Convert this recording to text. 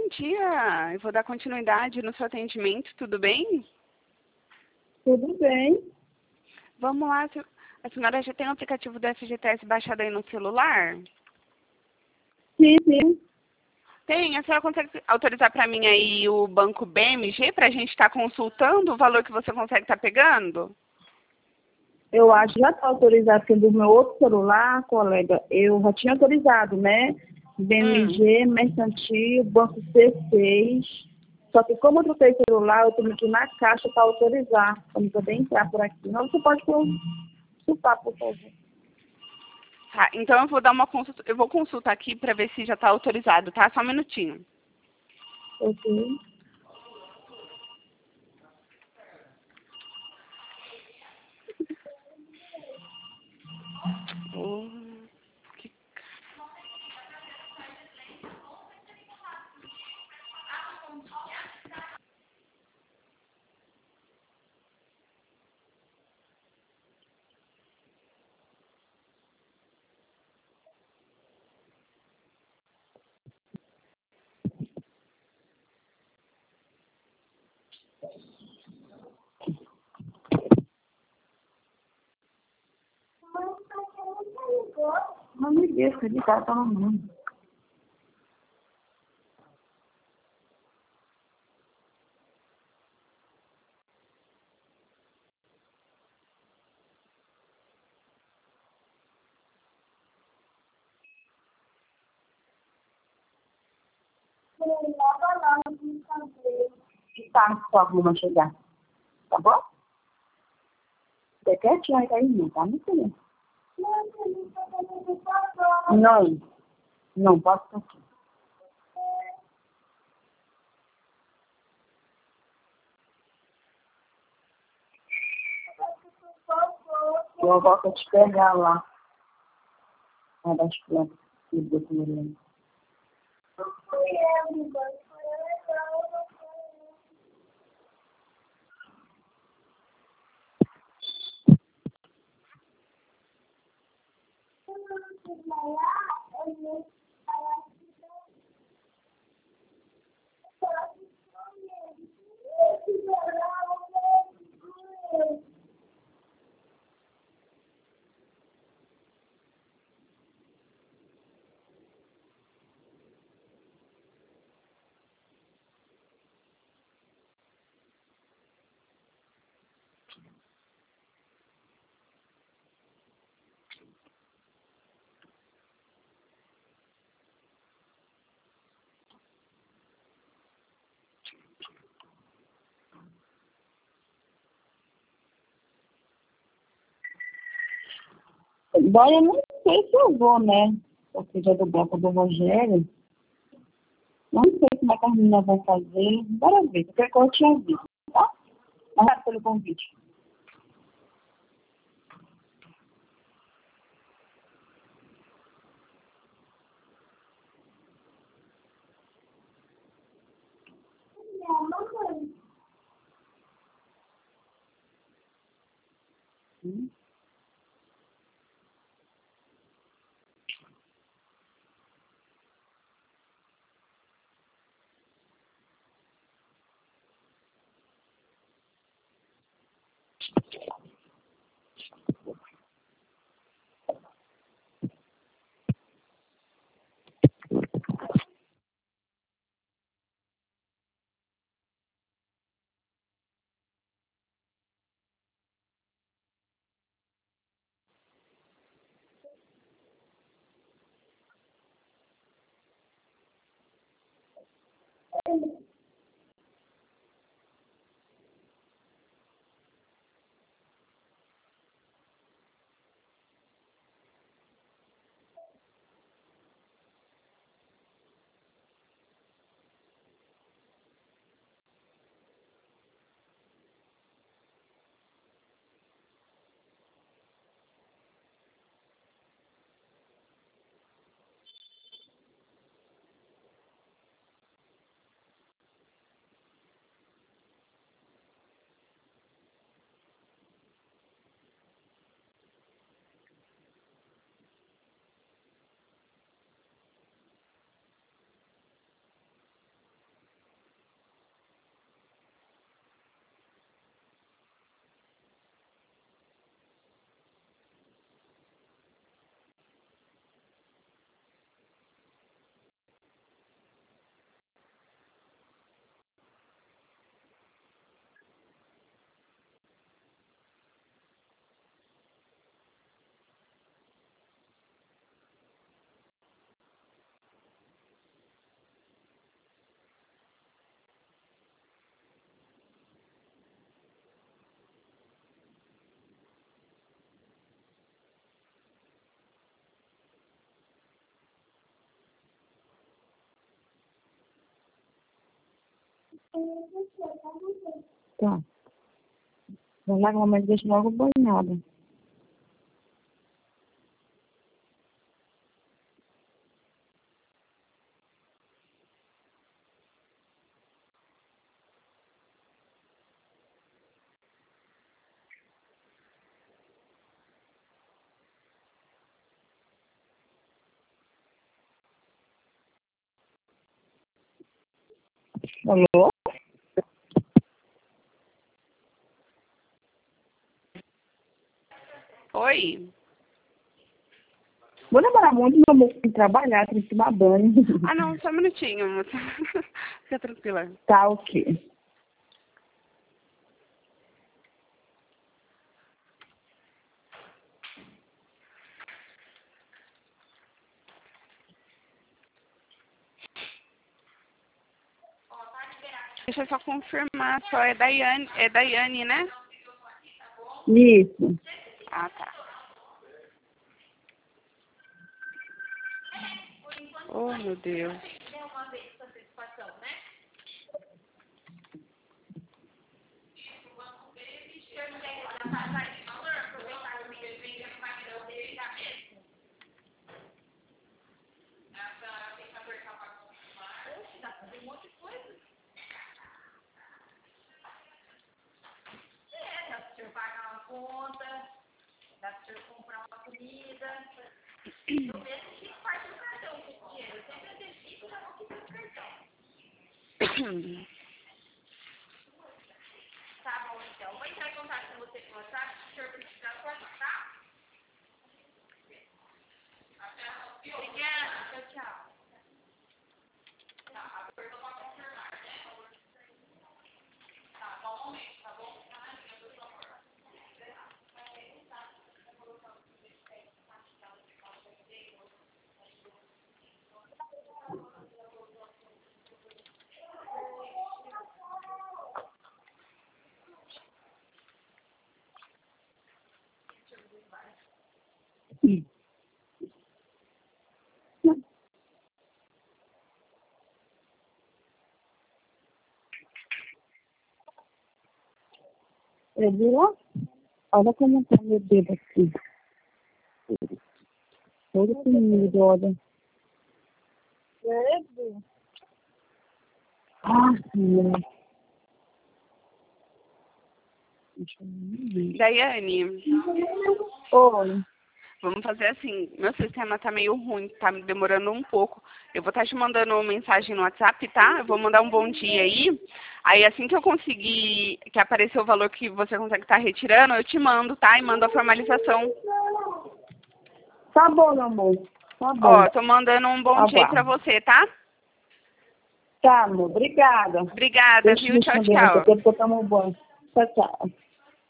dia. Eu vou dar continuidade no seu atendimento, tudo bem? Tudo bem. Vamos lá, a senhora já tem o aplicativo do FGTS baixado aí no celular? Sim, sim. Tem, a senhora consegue autorizar para mim aí o banco BMG para a gente estar consultando o valor que você consegue estar pegando? Eu acho que já está autorizado, porque do meu outro celular, colega, eu já tinha autorizado, né? BMG, Mercantil, Banco C6. Só que como eu troquei celular, eu tenho que ir na caixa para autorizar, para eu poder entrar por aqui. Não, você pode consultar, por favor. Tá, então eu vou dar uma consulta, eu vou consultar aqui para ver se já está autorizado, tá? Só um minutinho. Ok. Que- Não me deixa de estar todo mundo. Tá, só vou chegar. Tá bom? Você quer tirar aí, não tá? Não sei. Não, não posso ficar aqui. Eu volto a te pegar lá. Lá das plantas. E do comer. Agora eu não sei se eu vou, né? Porque já do bloco do Rogério. Não sei como é que as meninas vão fazer. Bora ver. Qualquer coisa eu te aviso, tá? Obrigada pelo convite. Tá. Vou lá, mamãe, deixa logo banhada. Alô? Oi? Vou demorar muito, meu amor, tem que trabalhar, tem que tomar banho. Ah, não, só um minutinho, moça. Fica tranquila. Tá, ok. Deixa eu só confirmar, só é Daiane, né? Isso. Ah, tá. Oh, meu Deus. Eu vi lá. Olha como tá meu dedo aqui. Todo comido, olha. Dedo? Ah, sim. Deixa eu ver. Daiane, Oi. vamos fazer assim. Meu sistema tá meio ruim, tá me demorando um pouco. Eu vou estar te mandando uma mensagem no WhatsApp, tá? Eu vou mandar um bom dia aí. Aí assim que eu conseguir, que aparecer o valor que você consegue estar retirando, eu te mando, tá? E mando a formalização. Tá bom, meu amor. Tá bom. Ó, tô mandando um bom dia aí pra Aguardo. você, tá? Tá, amor. Obrigada. Obrigada, Deixa eu viu? Tchau, responder você, tchau. porque eu tomo banho. Tchau, tchau.